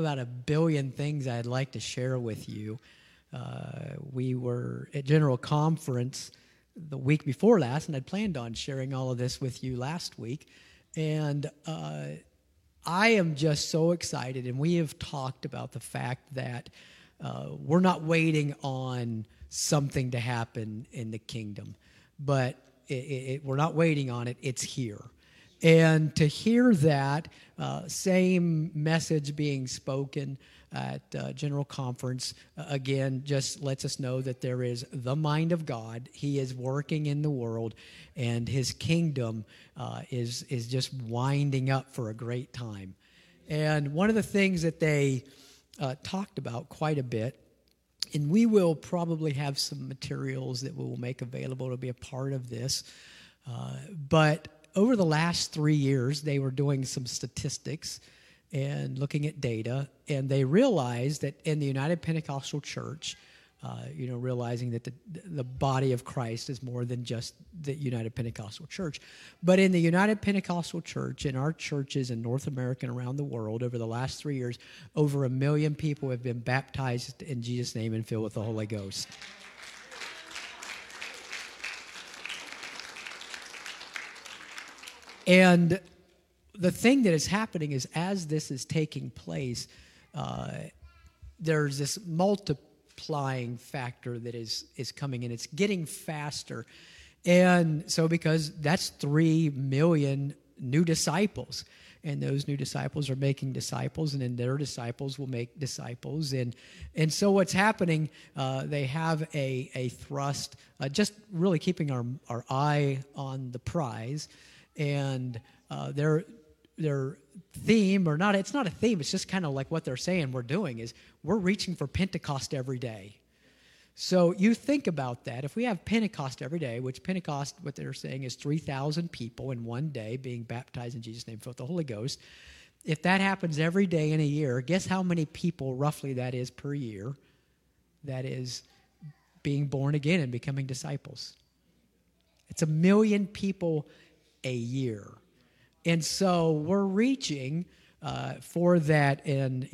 about a billion things I'd like to share with you. We were at General Conference the week before last, and I'd planned on sharing all of this with you last week. And I am just so excited, and we have talked about the fact that we're not waiting on something to happen in the kingdom, but we're not waiting on it, it's here. And to hear that same message being spoken at General Conference, again, just lets us know that there is the mind of God. He is working in the world, and his kingdom is just winding up for a great time. And one of the things that they talked about quite a bit, and we will probably have some materials that we will make available to be a part of this, but over the last 3 years, they were doing some statistics and looking at data, and they realized that in the United Pentecostal Church, realizing that the body of Christ is more than just the United Pentecostal Church, but in the United Pentecostal Church, in our churches in North America and around the world, over the last 3 years, over 1 million people have been baptized in Jesus' name and filled with the Holy Ghost. And the thing that is happening is, as this is taking place, there's this multiplying factor that is coming in. It's getting faster. And so because that's 3 million new disciples, and those new disciples are making disciples, and then their disciples will make disciples. And so what's happening, they have a thrust, just really keeping our eye on the prize. And their theme, or not, it's not a theme, it's just kind of like what they're saying we're doing is we're reaching for Pentecost every day. So you think about that. If we have Pentecost every day, which Pentecost, what they're saying is 3,000 people in one day being baptized in Jesus' name, filled with the Holy Ghost. If that happens every day in a year, guess how many people roughly that is per year that is being born again and becoming disciples? It's 1 million people a year. And so we're reaching for that, and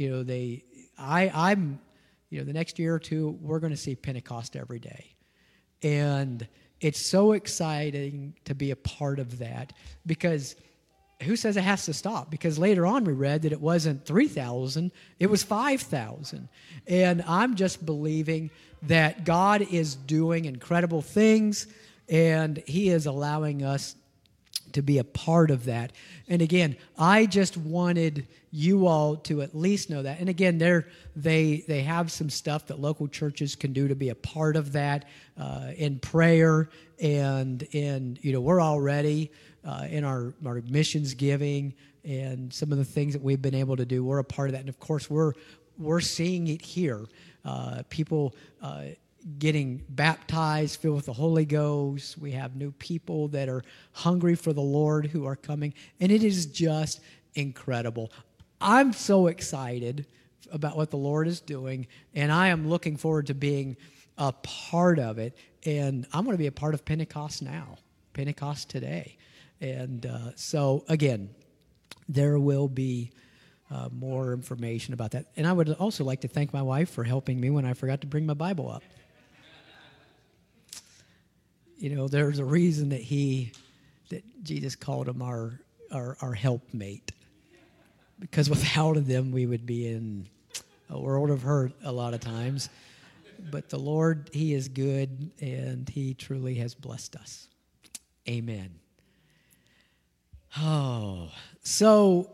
I'm the next year or two we're going to see Pentecost every day, and it's so exciting to be a part of that, because who says it has to stop? Because later on we read that it wasn't 3,000, it was 5,000, and I'm just believing that God is doing incredible things, and He is allowing us to be a part of that. And again, I just wanted you all to at least know that. And again, they have some stuff that local churches can do to be a part of that in prayer, and we're already in our missions giving and some of the things that we've been able to do. We're a part of that, and of course we're seeing it here. People getting baptized, filled with the Holy Ghost. We have new people that are hungry for the Lord who are coming, and it is just incredible. I'm so excited about what the Lord is doing, and I am looking forward to being a part of it, and I'm going to be a part of Pentecost now, Pentecost today. And so, again, there will be more information about that. And I would also like to thank my wife for helping me when I forgot to bring my Bible up. There's a reason that Jesus called him our helpmate, because without them we would be in a world of hurt a lot of times. But the Lord, He is good, and He truly has blessed us. Amen. Oh, so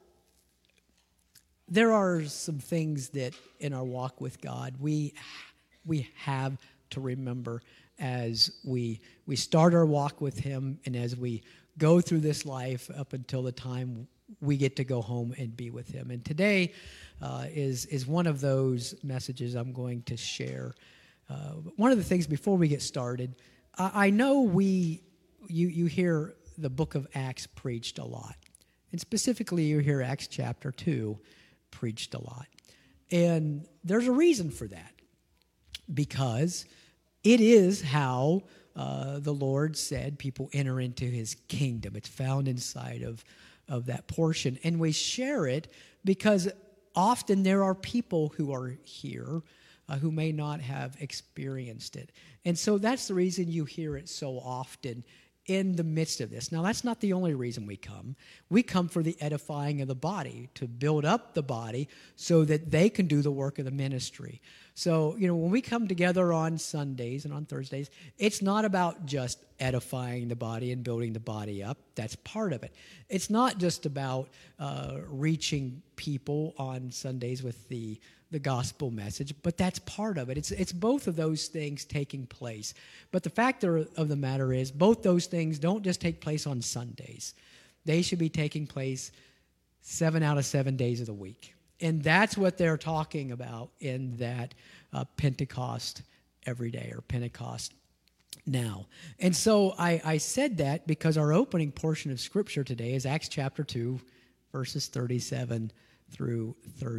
there are some things that in our walk with God we have to remember as we start our walk with Him, and as we go through this life up until the time we get to go home and be with Him. And today is one of those messages I'm going to share. One of the things before we get started, I know you hear the book of Acts preached a lot, and specifically you hear Acts chapter 2 preached a lot. And there's a reason for that, because it is how the Lord said people enter into His kingdom. It's found inside of that portion. And we share it because often there are people who are here who may not have experienced it. And so that's the reason you hear it so often in the midst of this. Now, that's not the only reason we come. We come for the edifying of the body, to build up the body so that they can do the work of the ministry. So, when we come together on Sundays and on Thursdays, it's not about just edifying the body and building the body up. That's part of it. It's not just about reaching people on Sundays with the gospel message, but that's part of it. It's both of those things taking place. But the fact of the matter is, both those things don't just take place on Sundays. They should be taking place 7 out of 7 days of the week. And that's what they're talking about in that Pentecost every day, or Pentecost now. And so I said that because our opening portion of Scripture today is Acts chapter 2, verses 37 through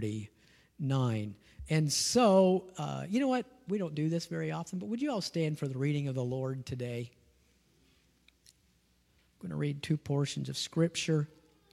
39. And so, you know what? We don't do this very often, but would you all stand for the reading of the Lord today? I'm going to read 2 portions of Scripture.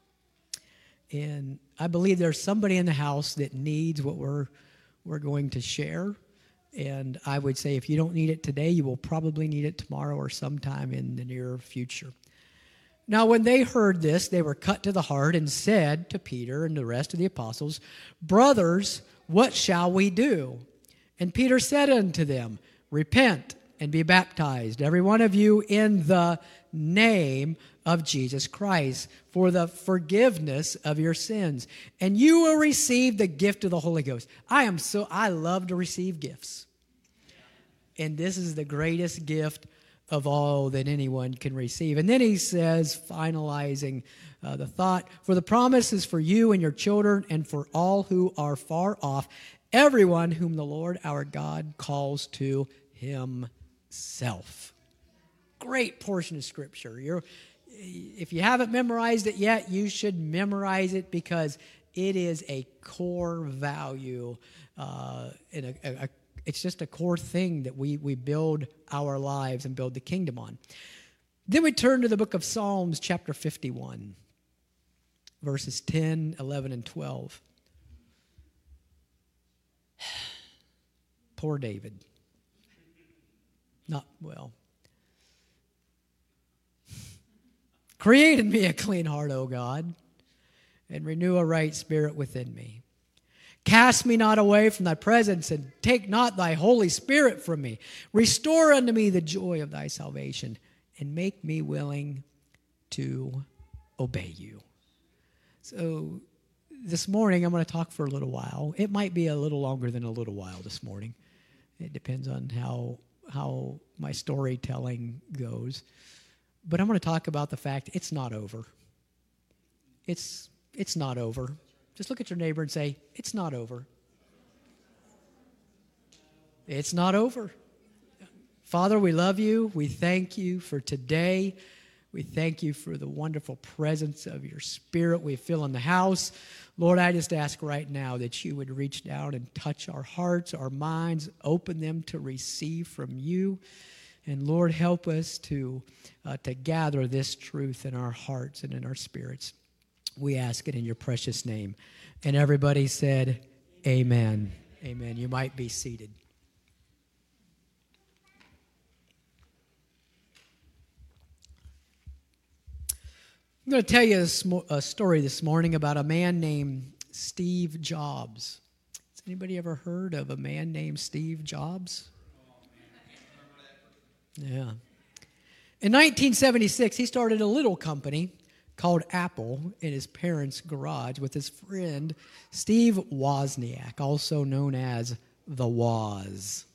And I believe there's somebody in the house that needs what we're going to share. And I would say if you don't need it today, you will probably need it tomorrow or sometime in the near future. Now, when they heard this, they were cut to the heart and said to Peter and the rest of the apostles, "Brothers, what shall we do?" And Peter said unto them, "Repent and be baptized, every one of you, in the name of Jesus Christ, for the forgiveness of your sins, and you will receive the gift of the Holy Ghost." I love to receive gifts. And this is the greatest gift of all that anyone can receive. And then he says, finalizing the thought, "For the promise is for you and your children and for all who are far off, everyone whom the Lord our God calls to himself." Great portion of Scripture. If you haven't memorized it yet, you should memorize it, because it is a core value. It's just a core thing that we build our lives and build the kingdom on. Then we turn to the book of Psalms, chapter 51, verses 10, 11, and 12. Poor David. Not well. "Create in me a clean heart, O God, and renew a right spirit within me. Cast me not away from thy presence, and take not thy Holy Spirit from me. Restore unto me the joy of thy salvation, and make me willing to obey you." So this morning, I'm going to talk for a little while. It might be a little longer than a little while this morning. It depends on how my storytelling goes. But I'm going to talk about the fact it's not over. It's not over. Just look at your neighbor and say, "It's not over." It's not over. Father, we love you. We thank you for today. We thank you for the wonderful presence of your Spirit we feel in the house. Lord, I just ask right now that you would reach down and touch our hearts, our minds, open them to receive from you. And Lord, help us to gather this truth in our hearts and in our spirits. We ask it in your precious name. And everybody said, amen. Amen. You might be seated. I'm going to tell you a story this morning about a man named Steve Jobs. Has anybody ever heard of a man named Steve Jobs? Yeah. In 1976, he started a little company called Apple in his parents' garage with his friend Steve Wozniak, also known as the Woz.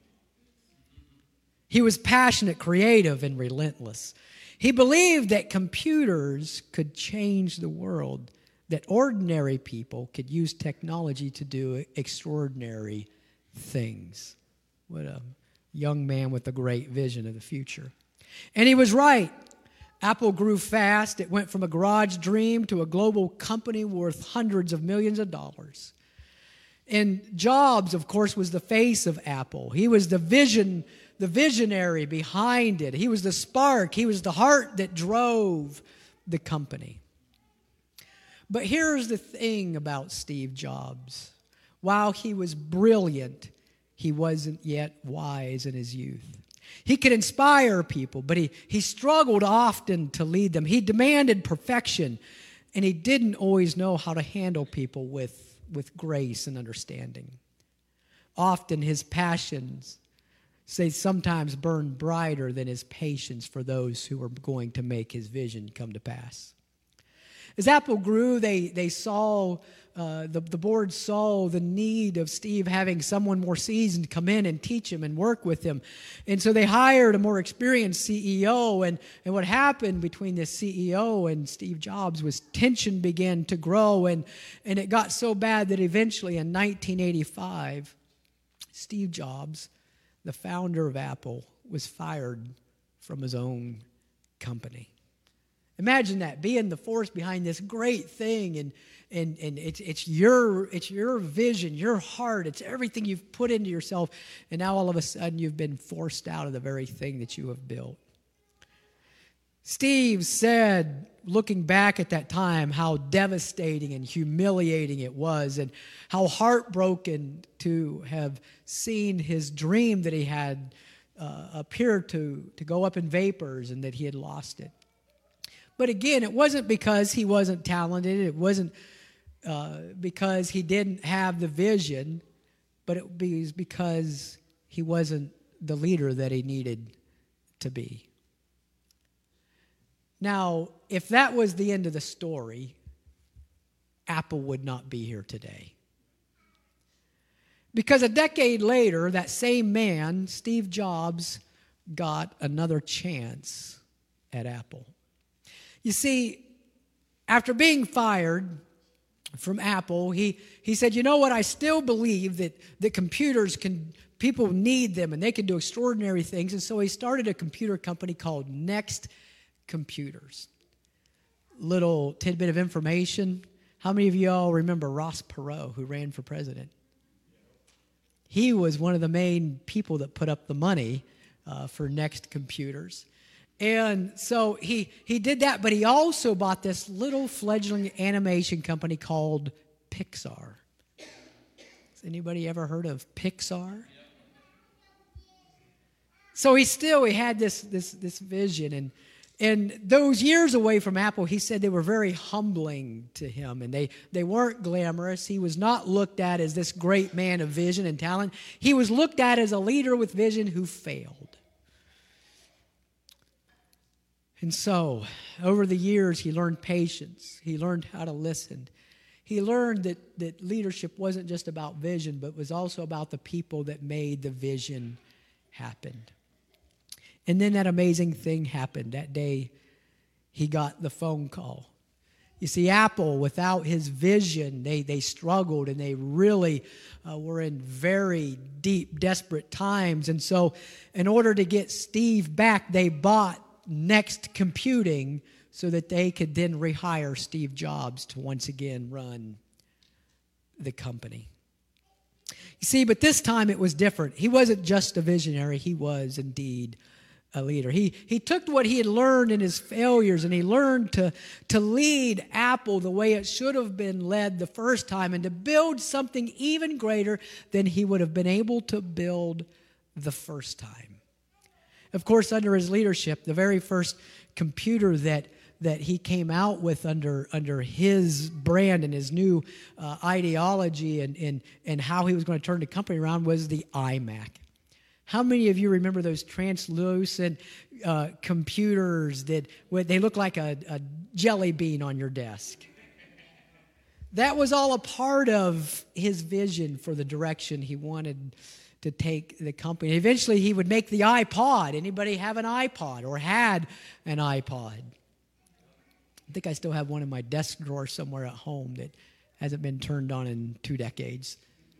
He was passionate, creative, and relentless. He believed that computers could change the world, that ordinary people could use technology to do extraordinary things. What a young man with a great vision of the future. And he was right. Apple grew fast. It went from a garage dream to a global company worth hundreds of millions of dollars. And Jobs, of course, was the face of Apple. He was the visionary behind it. He was the spark. He was the heart that drove the company. But here's the thing about Steve Jobs. While he was brilliant, he wasn't yet wise in his youth. He could inspire people, but he struggled often to lead them. He demanded perfection, and he didn't always know how to handle people with grace and understanding. Often his passions, say, sometimes burned brighter than his patience for those who were going to make his vision come to pass. As Apple grew, they saw, the board saw the need of Steve having someone more seasoned come in and teach him and work with him. And so they hired a more experienced CEO. And what happened between this CEO and Steve Jobs was tension began to grow. And it got so bad that eventually in 1985, Steve Jobs, the founder of Apple, was fired from his own company. Imagine that, being the force behind this great thing, and it's your vision, your heart, it's everything you've put into yourself, and now all of a sudden you've been forced out of the very thing that you have built. Steve said, looking back at that time, how devastating and humiliating it was, and how heartbroken to have seen his dream that he had appear to go up in vapors, and that he had lost it. But again, it wasn't because he wasn't talented. It wasn't because he didn't have the vision, but it was because he wasn't the leader that he needed to be. Now, if that was the end of the story, Apple would not be here today. Because a decade later, that same man, Steve Jobs, got another chance at Apple. You see, after being fired from Apple, he said, you know what, I still believe that computers people need them and they can do extraordinary things. And so he started a computer company called Next Computers. Little tidbit of information. How many of you all remember Ross Perot, who ran for president? He was one of the main people that put up the money for Next Computers. And so he did that, but he also bought this little fledgling animation company called Pixar. Has anybody ever heard of Pixar? So he had this vision, and those years away from Apple, he said they were very humbling to him, and they weren't glamorous. He was not looked at as this great man of vision and talent. He was looked at as a leader with vision who failed. And so, over the years, he learned patience. He learned how to listen. He learned that leadership wasn't just about vision, but was also about the people that made the vision happen. And then that amazing thing happened. That day, he got the phone call. You see, Apple, without his vision, they struggled, and they really were in very deep, desperate times. And so, in order to get Steve back, they bought Next Computing so that they could then rehire Steve Jobs to once again run the company. You see, but this time it was different. He wasn't just a visionary. He was indeed a leader. He took what he had learned in his failures, and he learned to lead Apple the way it should have been led the first time, and to build something even greater than he would have been able to build the first time. Of course, under his leadership, the very first computer that he came out with under his brand and his new ideology and how he was going to turn the company around was the iMac. How many of you remember those translucent computers that they look like a jelly bean on your desk? That was all a part of his vision for the direction he wanted to take the company. Eventually, he would make the iPod. Anybody have an iPod or had an iPod? I think I still have one in my desk drawer somewhere at home that hasn't been turned on in 2 decades.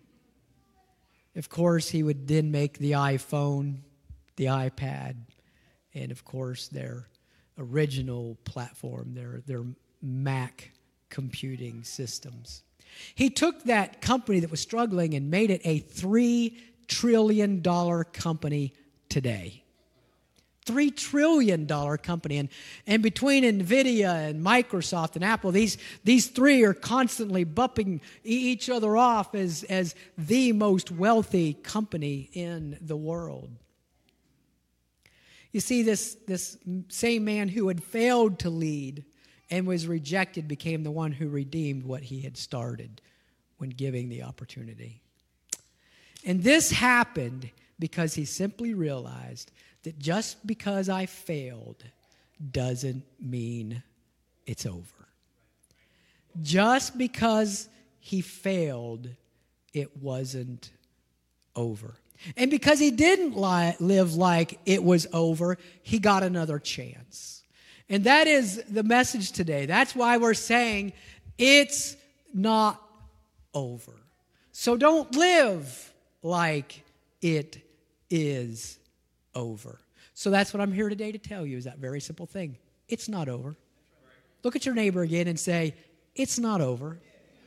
Of course, he would then make the iPhone, the iPad, and of course, their original platform, their Mac computing systems. He took that company that was struggling and made it a $3 trillion company today. $3 trillion company. And between NVIDIA and Microsoft and Apple, these three are constantly bumping each other off as the most wealthy company in the world. You see, this same man who had failed to lead and was rejected became the one who redeemed what he had started when giving the opportunity. And this happened because he simply realized that just because I failed doesn't mean it's over. Just because he failed, it wasn't over. And because he didn't live like it was over, he got another chance. And that is the message today. That's why we're saying it's not over. So don't live like it is over. So that's what I'm here today to tell you, is that very simple thing. It's not over. Look at your neighbor again and say, it's not over.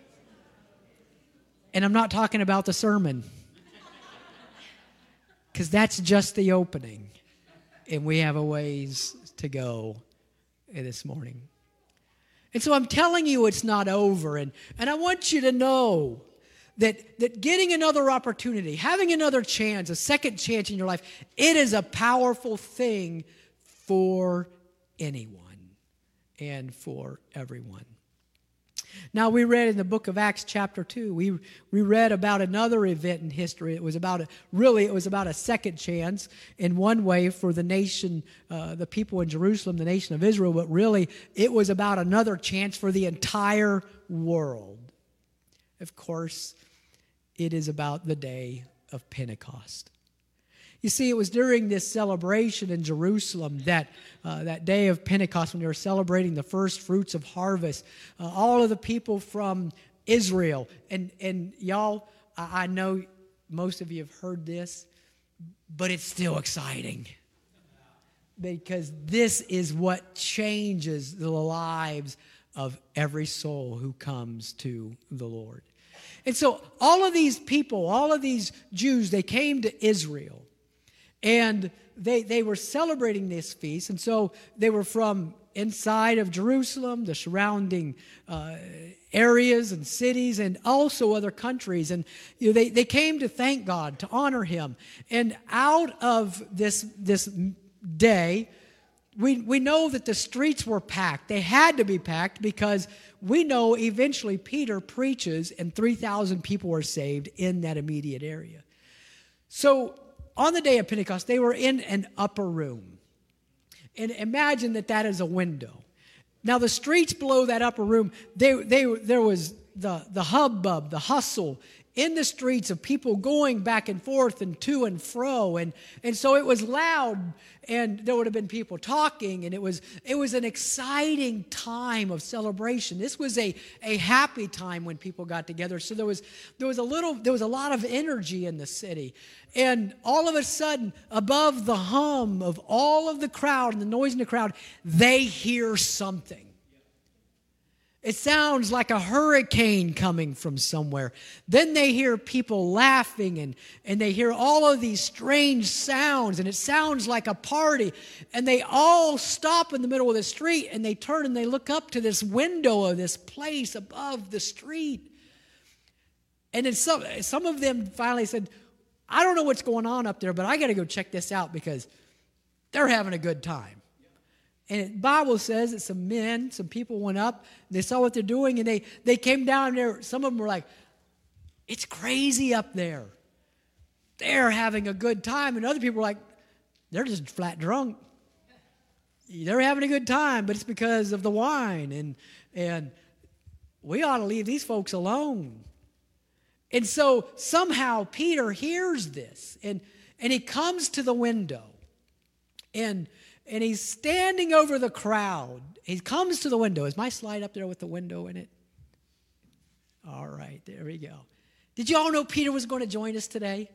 And I'm not talking about the sermon, because that's just the opening. And we have a ways to go this morning. And so I'm telling you it's not over. And I want you to know that getting another opportunity, having another chance, a second chance in your life, it is a powerful thing for anyone and for everyone. Now, we read in the book of Acts chapter 2, we read about another event in history. It was about a second chance in one way for the nation, the people in Jerusalem, the nation of Israel, but really it was about another chance for the entire world. Of course, it is about the day of Pentecost. You see, it was during this celebration in Jerusalem that day of Pentecost, when they were celebrating the first fruits of harvest, all of the people from Israel, and y'all, I know most of you have heard this, but it's still exciting, because this is what changes the lives of every soul who comes to the Lord. And so all of these people, all of these Jews, they came to Israel. And they were celebrating this feast. And so they were from inside of Jerusalem, the surrounding areas and cities, and also other countries. And they came to thank God, to honor Him. And out of this day, we know that the streets were packed. They had to be packed, because we know eventually Peter preaches and 3,000 people were saved in that immediate area. So on the day of Pentecost, they were in an upper room. And imagine that is a window. Now, the streets below that upper room, there was the hubbub, the hustle in the streets of people going back and forth and to and fro. And so it was loud, and there would have been people talking, and it was an exciting time of celebration. This was a happy time when people got together. So there was a lot of energy in the city. And all of a sudden, above the hum of all of the crowd and the noise in the crowd, they hear something. It sounds like a hurricane coming from somewhere. Then they hear people laughing, and they hear all of these strange sounds, and it sounds like a party. And they all stop in the middle of the street, and they turn and they look up to this window of this place above the street. And then some of them finally said, I don't know what's going on up there, but I got to go check this out, because they're having a good time. And the Bible says that some people went up, they saw what they're doing, and they came down there. Some of them were like, it's crazy up there. They're having a good time. And other people were like, they're just flat drunk. They're having a good time, but it's because of the wine. And we ought to leave these folks alone. And so somehow Peter hears this, and he comes to the window, and he's standing over the crowd. He comes to the window. Is my slide up there with the window in it? All right, there we go. Did you all know Peter was going to join us today?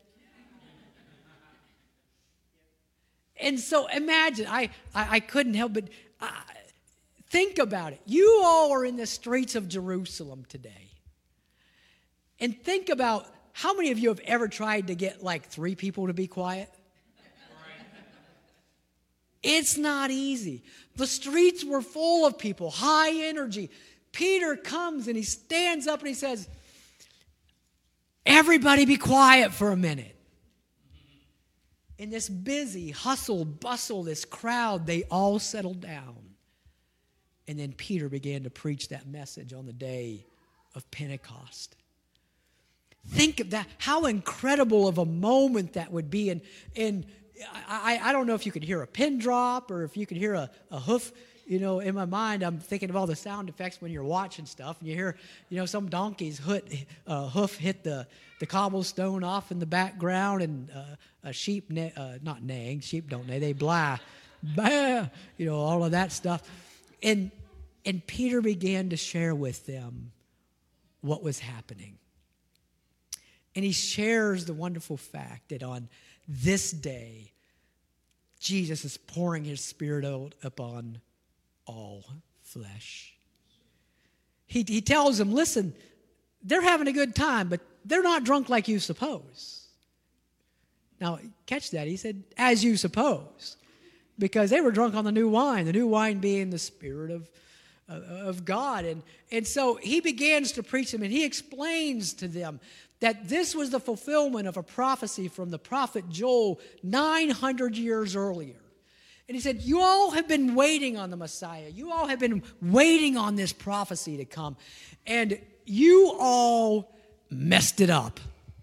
And so imagine, I couldn't help but think about it. You all are in the streets of Jerusalem today. And think about, how many of you have ever tried to get like 3 people to be quiet? It's not easy. The streets were full of people, high energy. Peter comes and he stands up and he says, everybody be quiet for a minute. In this busy hustle, bustle, this crowd, they all settled down. And then Peter began to preach that message on the day of Pentecost. Think of that, how incredible of a moment that would be. And I don't know if you could hear a pin drop or if you could hear a hoof. You know, in my mind, I'm thinking of all the sound effects when you're watching stuff and you hear, some donkey's hoof hit the cobblestone off in the background, and a sheep, not neighing, sheep don't neigh, they blah, bah, all of that stuff. And Peter began to share with them what was happening. And he shares the wonderful fact that on this day, Jesus is pouring his Spirit out upon all flesh. He tells them, listen, they're having a good time, but they're not drunk like you suppose. Now, catch that. He said, as you suppose. Because they were drunk on the new wine being the Spirit of God. And so he begins to preach them, and he explains to them that this was the fulfillment of a prophecy from the prophet Joel 900 years earlier. And he said, you all have been waiting on the Messiah. You all have been waiting on this prophecy to come. And you all messed it up.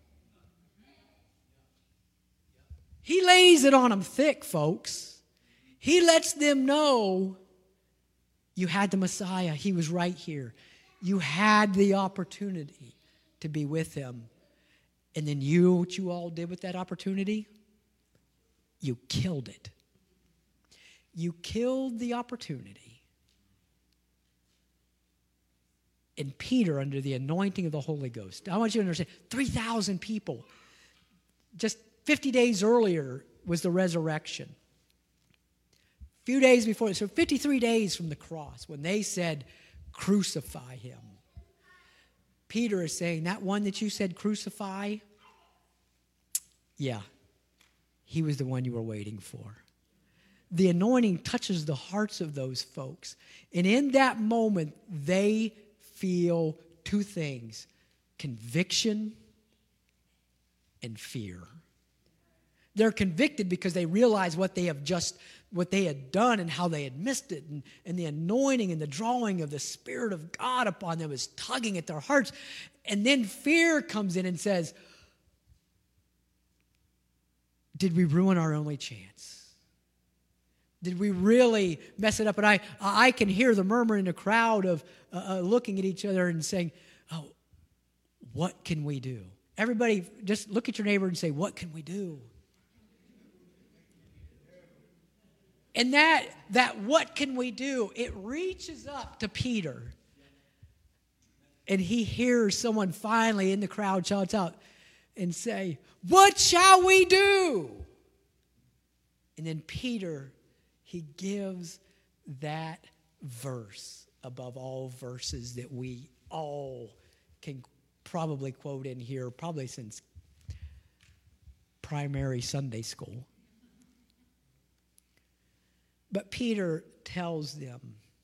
He lays it on them thick, folks. He lets them know you had the Messiah. He was right here. You had the opportunity to be with him. And then what you all did with that opportunity? You killed it. You killed the opportunity. And Peter, under the anointing of the Holy Ghost, I want you to understand, 3,000 people. Just 50 days earlier was the resurrection. A few days before, so 53 days from the cross, when they said, crucify him. Peter is saying, that one that you said crucify, yeah, he was the one you were waiting for. The anointing touches the hearts of those folks. And in that moment, they feel two things: conviction and fear. They're convicted because they realize what they had done and how they had missed it. And the anointing and the drawing of the Spirit of God upon them is tugging at their hearts. And then fear comes in and says, did we ruin our only chance? Did we really mess it up? And I can hear the murmur in the crowd of looking at each other and saying, oh, what can we do? Everybody, just look at your neighbor and say, what can we do? And that what can we do, it reaches up to Peter. And he hears someone finally in the crowd shouts out and say, what shall we do? And then Peter, he gives that verse above all verses that we all can probably quote in here, probably since primary Sunday school. But Peter tells them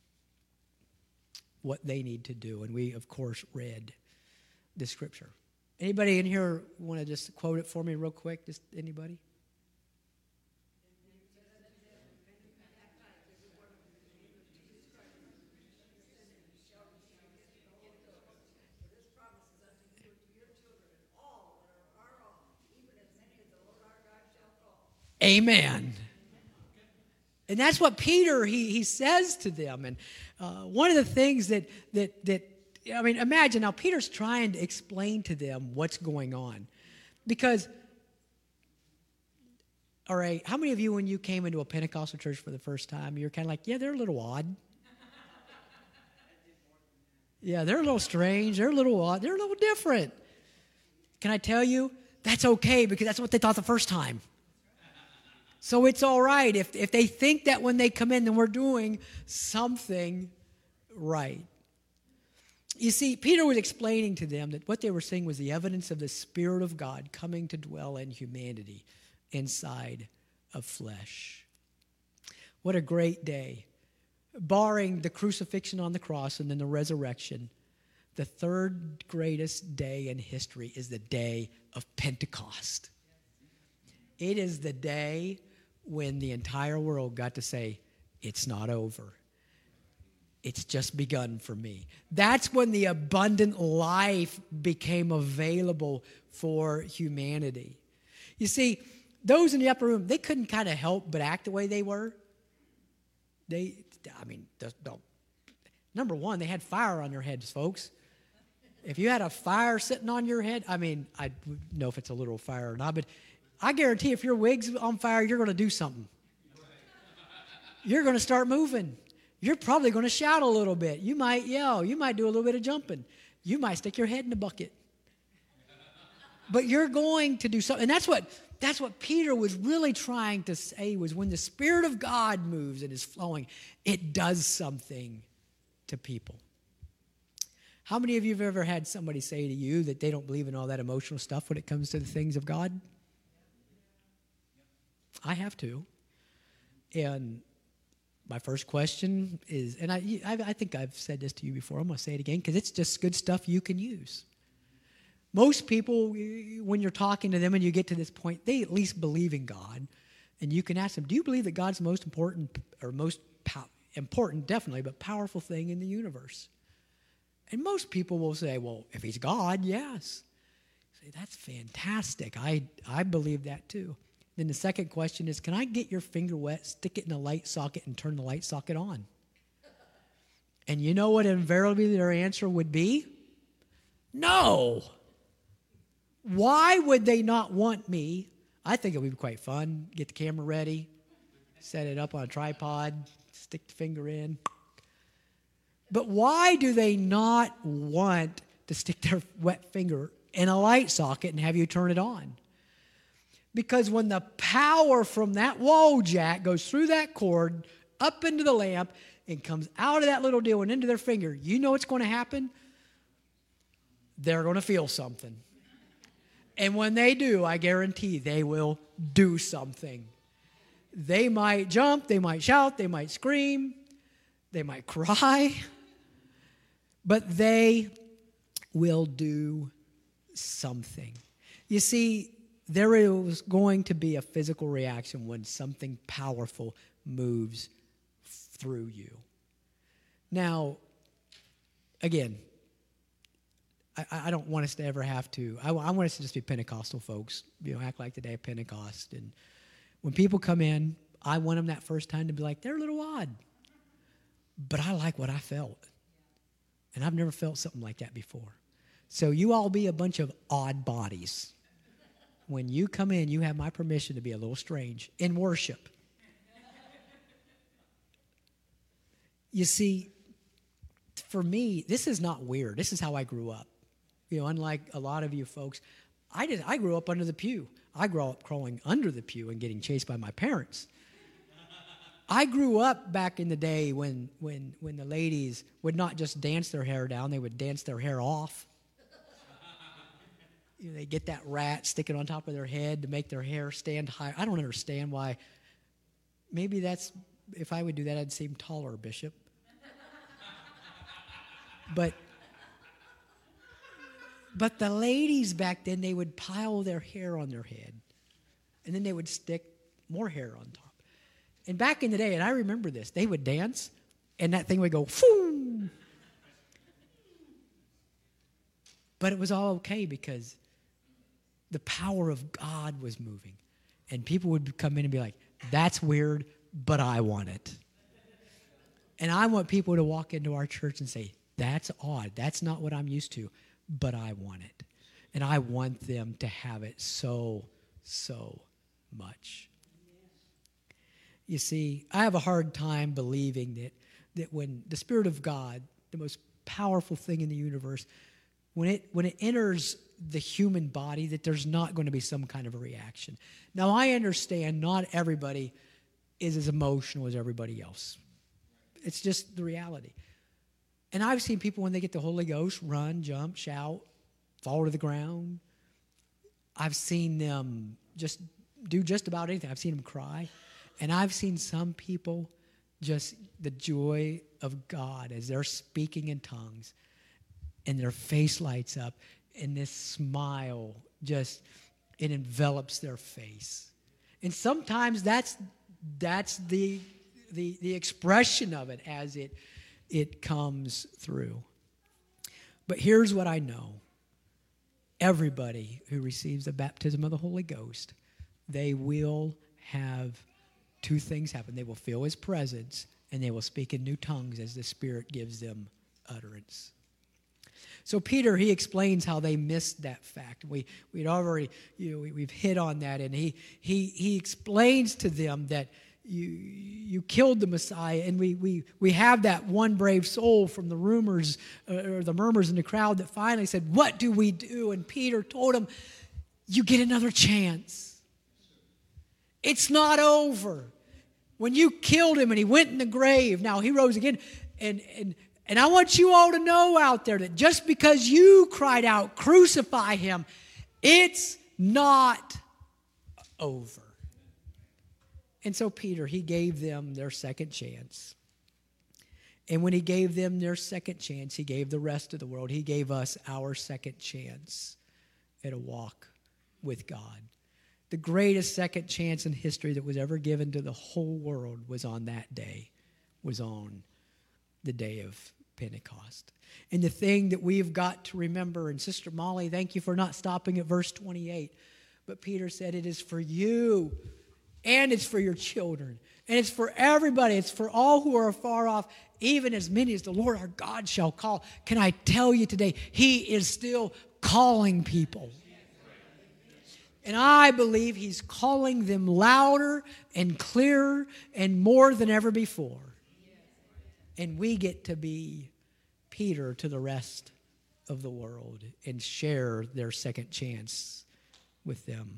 what they need to do. And we, of course, read the scripture. Anybody in here want to just quote it for me real quick? Just anybody? Amen. And that's what Peter, he says to them. And one of the things that I mean, imagine now Peter's trying to explain to them what's going on. Because, all right, how many of you, when you came into a Pentecostal church for the first time, you're kind of like, yeah, they're a little odd. Yeah, they're a little strange. They're a little odd. They're a little different. Can I tell you? That's okay, because that's what they thought the first time. So it's all right if they think that when they come in, then we're doing something right. You see, Peter was explaining to them that what they were seeing was the evidence of the Spirit of God coming to dwell in humanity inside of flesh. What a great day. Barring the crucifixion on the cross and then the resurrection, the third greatest day in history is the day of Pentecost. It is the day when the entire world got to say, it's not over. It's just begun for me. That's when the abundant life became available for humanity. You see, those in the upper room, they couldn't kind of help but act the way they were. Number one, they had fire on their heads, folks. If you had a fire sitting on your head, I don't know if it's a literal fire or not, but I guarantee if your wig's on fire, you're going to do something. You're going to start moving. You're probably going to shout a little bit. You might yell. You might do a little bit of jumping. You might stick your head in the bucket. But you're going to do something. And that's what Peter was really trying to say, was when the Spirit of God moves and is flowing, it does something to people. How many of you have ever had somebody say to you that they don't believe in all that emotional stuff when it comes to the things of God? I have too. And my first question is, and I think I've said this to you before, I'm going to say it again, because it's just good stuff you can use. Most people, when you're talking to them and you get to this point, they at least believe in God. And you can ask them, do you believe that God's the most important, or important definitely, but powerful thing in the universe? And most people will say, well, if he's God, yes. Say, that's fantastic. I believe that too. Then the second question is, can I get your finger wet, stick it in a light socket, and turn the light socket on? And you know what invariably their answer would be? No. Why would they not want me? I think it would be quite fun. Get the camera ready, set it up on a tripod, stick the finger in. But why do they not want to stick their wet finger in a light socket and have you turn it on? Because when the power from that wall jack goes through that cord, up into the lamp, and comes out of that little deal and into their finger, you know what's going to happen? They're going to feel something. And when they do, I guarantee they will do something. They might jump, they might shout, they might scream, they might cry, but they will do something. You see, there is going to be a physical reaction when something powerful moves through you. Now, again, I don't want us to ever have to. I want us to just be Pentecostal folks. Act like the day of Pentecost. And when people come in, I want them that first time to be like, they're a little odd. But I like what I felt. And I've never felt something like that before. So you all be a bunch of odd bodies. When you come in, you have my permission to be a little strange in worship. You see, for me, this is not weird. This is how I grew up. Unlike a lot of you folks, I grew up under the pew. I grew up crawling under the pew and getting chased by my parents. I grew up back in the day when the ladies would not just dance their hair down, they would dance their hair off. They get that rat, stick it on top of their head to make their hair stand high. I don't understand why. Maybe if I would do that, I'd seem taller, Bishop. But the ladies back then, they would pile their hair on their head. And then they would stick more hair on top. And back in the day, and I remember this, they would dance, and that thing would go, phoom. But it was all okay because the power of God was moving. And people would come in and be like, that's weird, but I want it. And I want people to walk into our church and say, that's odd. That's not what I'm used to, but I want it. And I want them to have it so, so much. You see, I have a hard time believing that when the Spirit of God, the most powerful thing in the universe, when it enters the human body, that there's not going to be some kind of a reaction. Now, I understand not everybody is as emotional as everybody else. It's just the reality. And I've seen people, when they get the Holy Ghost, run, jump, shout, fall to the ground. I've seen them just do just about anything. I've seen them cry. And I've seen some people, just the joy of God as they're speaking in tongues, and their face lights up, and this smile just, it envelops their face. And sometimes that's the expression of it as it comes through. But here's what I know. Everybody who receives the baptism of the Holy Ghost, they will have two things happen. They will feel His presence, and they will speak in new tongues as the Spirit gives them utterance. So Peter, he explains how they missed that fact. We'd already, we've hit on that, and he explains to them that you killed the Messiah, and we have that one brave soul from the rumors or the murmurs in the crowd that finally said, "What do we do?" And Peter told him, "You get another chance. It's not over. When you killed him and he went in the grave, now he rose again, and I want you all to know out there that just because you cried out, 'Crucify him,' it's not over." And so Peter, he gave them their second chance. And when he gave them their second chance, he gave the rest of the world, he gave us our second chance at a walk with God. The greatest second chance in history that was ever given to the whole world was on that day, was on the day of Pentecost. And the thing that we've got to remember, and Sister Molly, thank you for not stopping at verse 28, but Peter said it is for you, and it's for your children, and it's for everybody. It's for all who are far off, even as many as the Lord our God shall call. Can I tell you today, He is still calling people. And I believe He's calling them louder and clearer and more than ever before. And we get to be Peter to the rest of the world and share their second chance with them.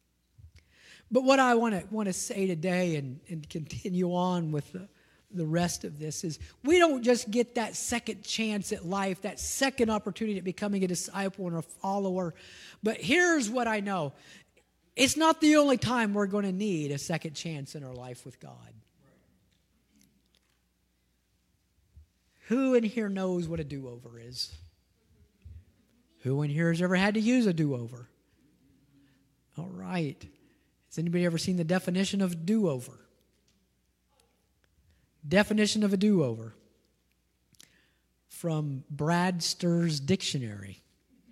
But what I want to say today and continue on with the rest of this is we don't just get that second chance at life, that second opportunity at becoming a disciple and a follower. But here's what I know. It's not the only time we're going to need a second chance in our life with God. Who in here knows what a do-over is? Who in here has ever had to use a do-over? All right. Has anybody ever seen the definition of do-over? Definition of a do-over from Bradster's Dictionary.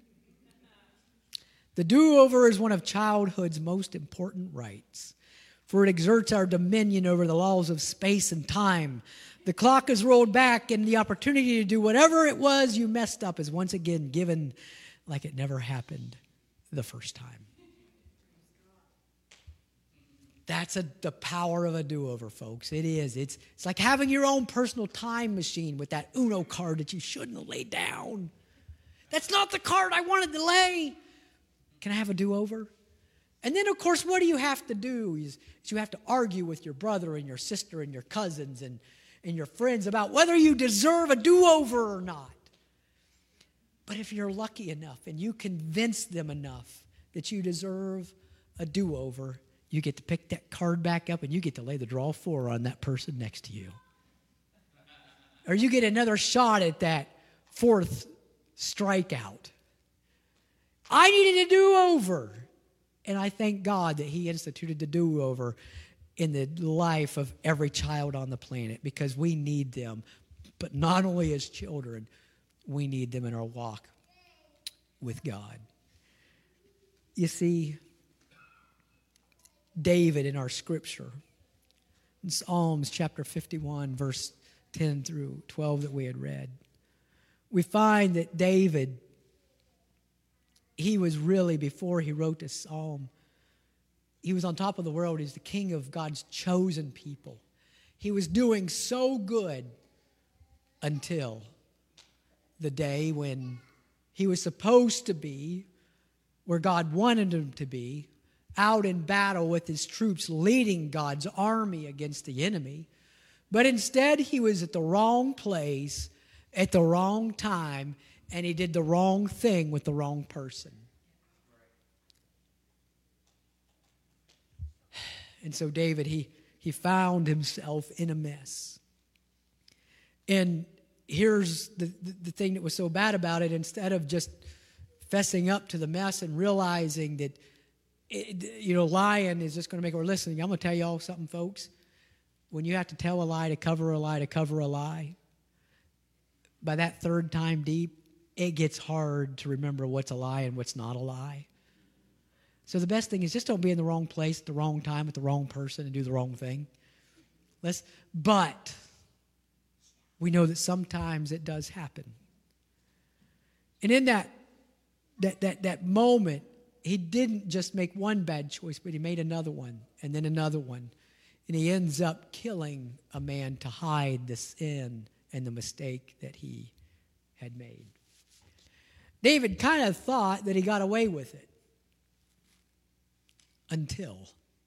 The do-over is one of childhood's most important rights, for it exerts our dominion over the laws of space and time. The clock is rolled back, and the opportunity to do whatever it was you messed up is once again given like it never happened the first time. That's the power of a do-over, folks. It is. It's like having your own personal time machine with that Uno card that you shouldn't have laid down. That's not the card I wanted to lay. Can I have a do-over? And then, of course, what do you have to do is you have to argue with your brother and your sister and your cousins and your friends about whether you deserve a do-over or not. But if you're lucky enough and you convince them enough that you deserve a do-over, you get to pick that card back up and you get to lay the draw 4 on that person next to you. Or you get another shot at that fourth strikeout. I needed a do-over. And I thank God that He instituted the do-over in the life of every child on the planet because we need them. But not only as children, we need them in our walk with God. You see, David in our scripture, in Psalms chapter 51, verse 10 through 12 that we had read, we find that David, he was really, before he wrote this psalm, he was on top of the world. He's the king of God's chosen people. He was doing so good until the day when he was supposed to be where God wanted him to be, out in battle with his troops, leading God's army against the enemy. But instead, he was at the wrong place at the wrong time, and he did the wrong thing with the wrong person. And so David, he he found himself in a mess. And here's the thing that was so bad about it. Instead of just fessing up to the mess and realizing that, lying is just going to make it. Listen, I'm going to tell you all something, folks. When you have to tell a lie to cover a lie to cover a lie, by that third time deep, it gets hard to remember what's a lie and what's not a lie. So the best thing is just don't be in the wrong place at the wrong time with the wrong person and do the wrong thing. But we know that sometimes it does happen. And in that moment, he didn't just make one bad choice, but he made another one and then another one. And he ends up killing a man to hide the sin and the mistake that he had made. David kind of thought that he got away with it until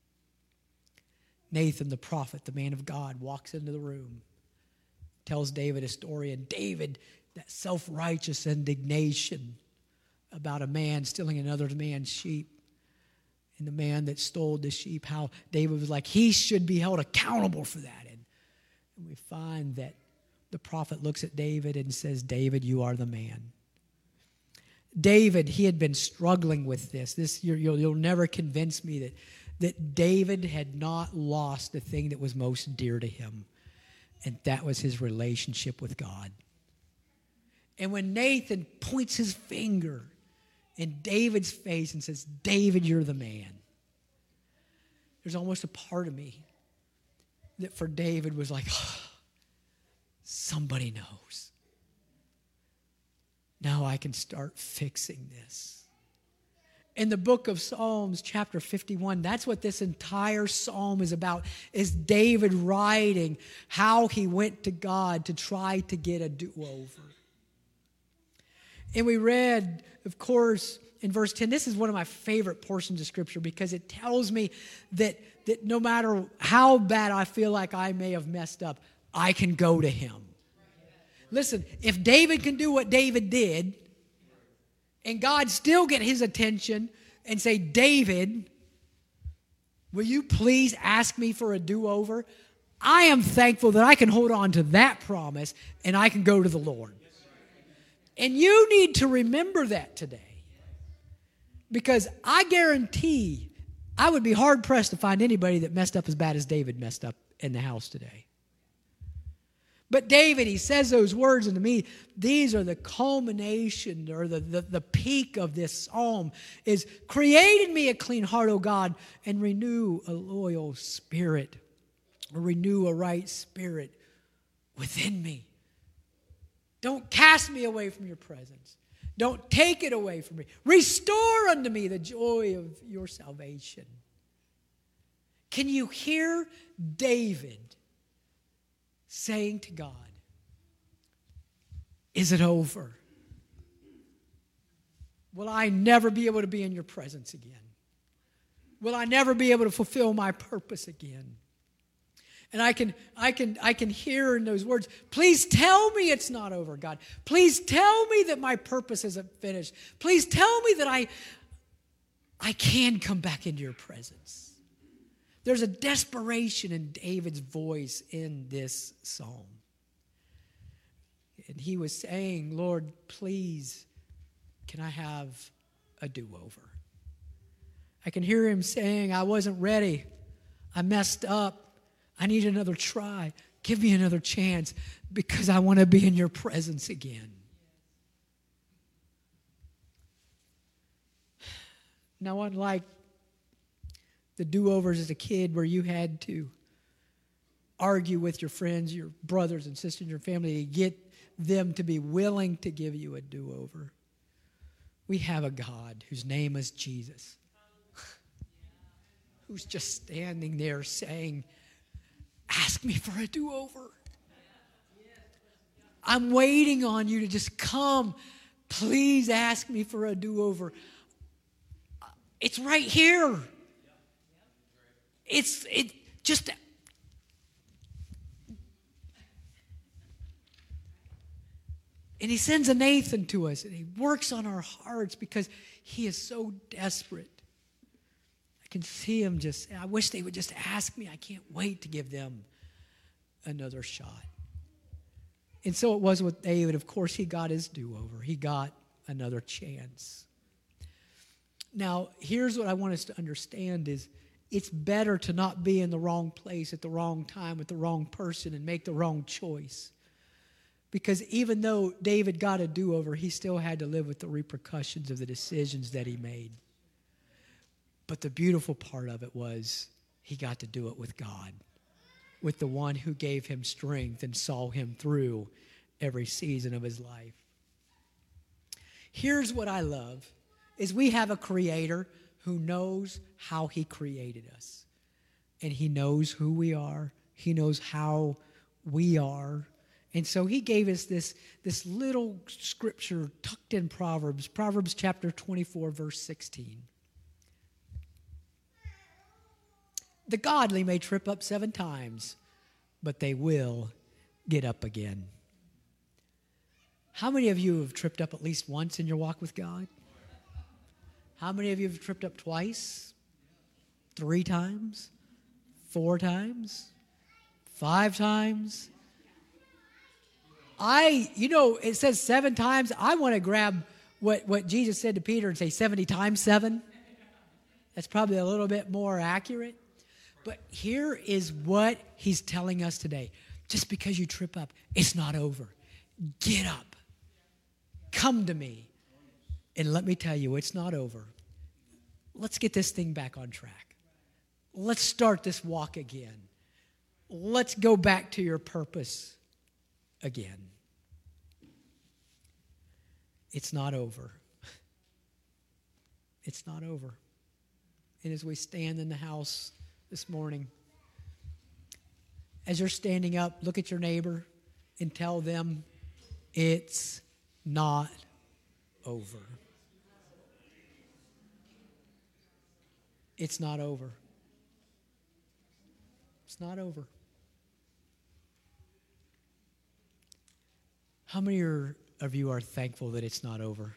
Nathan the prophet, the man of God, walks into the room, tells David a story, and David, that self-righteous indignation about a man stealing another man's sheep, and the man that stole the sheep, how David was like, he should be held accountable for that. And we find that the prophet looks at David and says, David, you are the man. David, he had been struggling with this. You'll never convince me that David had not lost the thing that was most dear to him, and that was his relationship with God. And when Nathan points his finger in David's face and says, David, you're the man, there's almost a part of me that for David was like, oh, somebody knows. Now I can start fixing this. In the book of Psalms, chapter 51, that's what this entire psalm is about, is David writing how he went to God to try to get a do-over. And we read, of course, in verse 10, this is one of my favorite portions of Scripture because it tells me that no matter how bad I feel like I may have messed up, I can go to him. Listen, if David can do what David did, and God still get his attention and say, David, will you please ask me for a do-over? I am thankful that I can hold on to that promise and I can go to the Lord. And you need to remember that today. Because I guarantee I would be hard-pressed to find anybody that messed up as bad as David messed up in the house today. But David, he says those words, and to me, these are the culmination or the peak of this psalm is, create in me a clean heart, O God, and renew a loyal spirit, or renew a right spirit within me. Don't cast me away from your presence. Don't take it away from me. Restore unto me the joy of your salvation. Can you hear David saying to God, is it over? Will I never be able to be in your presence again? Will I never be able to fulfill my purpose again? And I can hear in those words, please tell me it's not over, God. Please tell me that my purpose isn't finished. Please tell me that I can come back into your presence. There's a desperation in David's voice in this psalm. And he was saying, Lord, please, can I have a do-over? I can hear him saying, I wasn't ready. I messed up. I need another try. Give me another chance because I want to be in your presence again. Now, unlike the do-overs as a kid where you had to argue with your friends, your brothers and sisters, your family to get them to be willing to give you a do-over, we have a God whose name is Jesus, who's just standing there saying, ask me for a do-over. I'm waiting on you to just come. Please ask me for a do-over. It's right here. It just... And he sends a Nathan to us, and he works on our hearts because he is so desperate. can see him just, I wish they would just ask me. I can't wait to give them another shot. And so it was with David. Of course, he got his do-over. He got another chance. Now, here's what I want us to understand is it's better to not be in the wrong place at the wrong time with the wrong person and make the wrong choice. Because even though David got a do-over, he still had to live with the repercussions of the decisions that he made. But the beautiful part of it was he got to do it with God, with the one who gave him strength and saw him through every season of his life. Here's what I love, is we have a creator who knows how he created us. And he knows who we are. He knows how we are. And so he gave us this little scripture tucked in Proverbs chapter 24, verse 16. The godly may trip up 7 times, but they will get up again. How many of you have tripped up at least once in your walk with God? How many of you have tripped up twice? 3 times? 4 times? 5 times? It says 7 times. I want to grab what Jesus said to Peter and say 70 times 7. That's probably a little bit more accurate. But here is what he's telling us today. Just because you trip up, it's not over. Get up. Come to me. And let me tell you, it's not over. Let's get this thing back on track. Let's start this walk again. Let's go back to your purpose again. It's not over. It's not over. And as we stand in the house this morning, as you're standing up, look at your neighbor and tell them it's not over. It's not over. It's not over. How many of you are thankful that it's not over?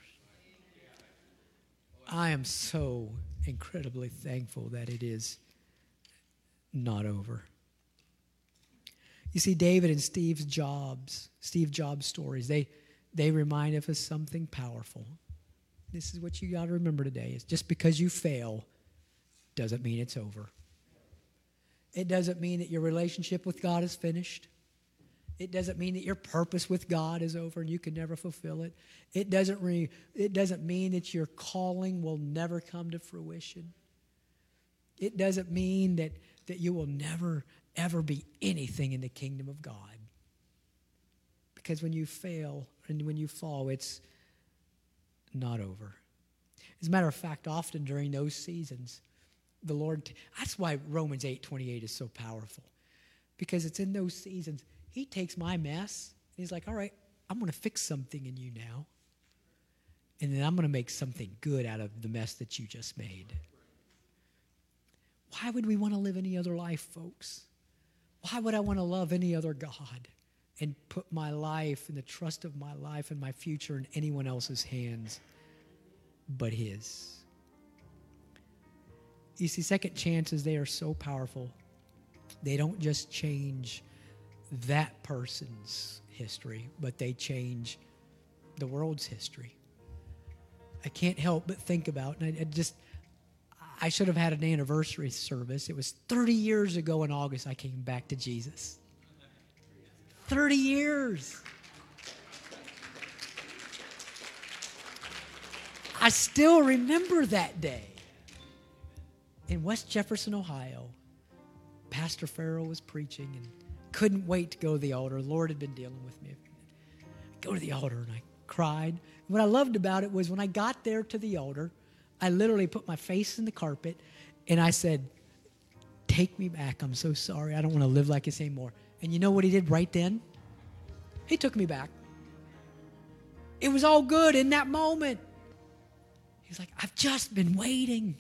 I am so incredibly thankful that it is not over. You see, David and Steve Jobs' stories, they remind us of something powerful. This is what you got to remember today. Is just because you fail doesn't mean it's over. It doesn't mean that your relationship with God is finished. It doesn't mean that your purpose with God is over and you can never fulfill it. It doesn't mean that your calling will never come to fruition. It doesn't mean that you will never, ever be anything in the kingdom of God. Because when you fail and when you fall, it's not over. As a matter of fact, often during those seasons, the Lord, that's why Romans 8:28 is so powerful. Because it's in those seasons, he takes my mess, and he's like, all right, I'm going to fix something in you now. And then I'm going to make something good out of the mess that you just made. Why would we want to live any other life, folks? Why would I want to love any other God and put my life and the trust of my life and my future in anyone else's hands but his? You see, second chances, they are so powerful. They don't just change that person's history, but they change the world's history. I can't help but think about, and I should have had an anniversary service. It was 30 years ago in August I came back to Jesus. 30 years. I still remember that day. In West Jefferson, Ohio, Pastor Farrell was preaching and couldn't wait to go to the altar. The Lord had been dealing with me. Go to the altar, and I cried. What I loved about it was when I got there to the altar, I literally put my face in the carpet, and I said, take me back. I'm so sorry. I don't want to live like this anymore. And you know what he did right then? He took me back. It was all good in that moment. He's like, I've just been waiting.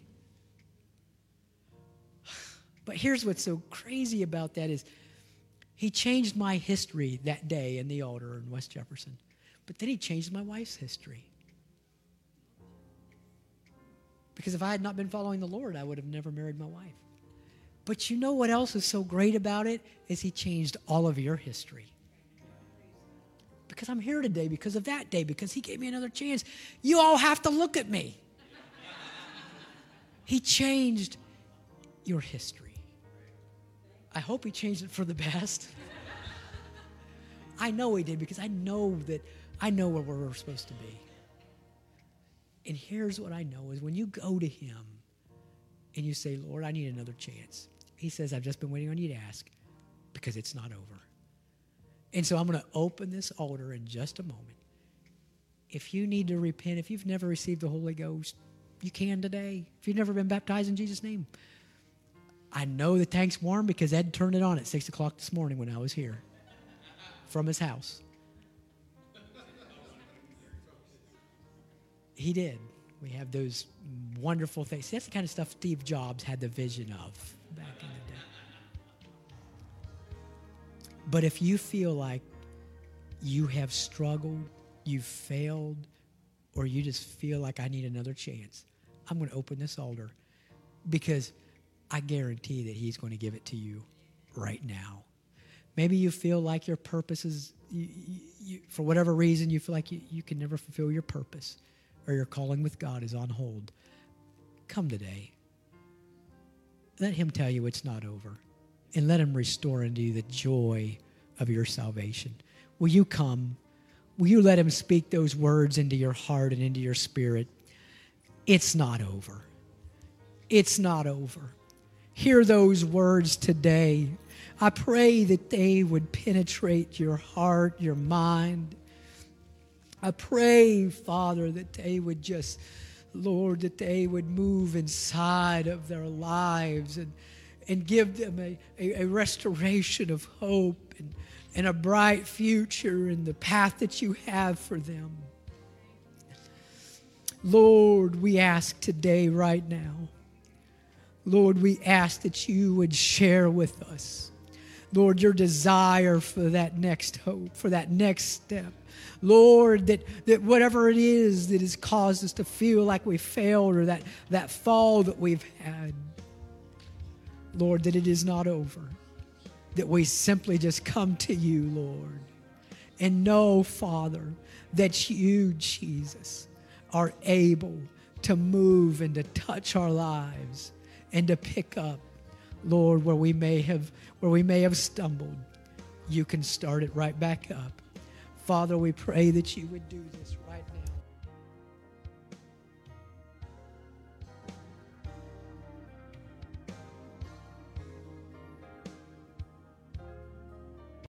But here's what's so crazy about that is he changed my history that day in the altar in West Jefferson. But then he changed my wife's history. Because if I had not been following the Lord, I would have never married my wife. But you know what else is so great about it? Is he changed all of your history. Because I'm here today, because of that day, because he gave me another chance. You all have to look at me. He changed your history. I hope he changed it for the best. I know he did, because I know where we're supposed to be. And here's what I know is when you go to him and you say, Lord, I need another chance. He says, I've just been waiting on you to ask, because it's not over. And so I'm going to open this altar in just a moment. If you need to repent, if you've never received the Holy Ghost, you can today. If you've never been baptized in Jesus' name. I know the tank's warm because Ed turned it on at 6 o'clock this morning when I was here from his house. He did. We have those wonderful things. See, that's the kind of stuff Steve Jobs had the vision of back in the day. But if you feel like you have struggled, you've failed, or you just feel like I need another chance, I'm going to open this altar because I guarantee that he's going to give it to you right now. Maybe you feel like your purpose is, for whatever reason, you feel like you can never fulfill your purpose or your calling with God is on hold. Come today. Let him tell you it's not over. And let him restore into you the joy of your salvation. Will you come? Will you let him speak those words into your heart and into your spirit? It's not over. It's not over. Hear those words today. I pray that they would penetrate your heart, your mind. I pray, Father, that they would just, Lord, that they would move inside of their lives and give them a restoration of hope and a bright future in the path that you have for them. Lord, we ask today, right now, Lord, we ask that you would share with us, Lord, your desire for that next hope, for that next step. Lord, that whatever it is that has caused us to feel like we failed or that fall that we've had, Lord, that it is not over. That we simply just come to you, Lord, and know, Father, that you, Jesus, are able to move and to touch our lives and to pick up, Lord, where we may have stumbled. You can start it right back up. Father, we pray that you would do this right now.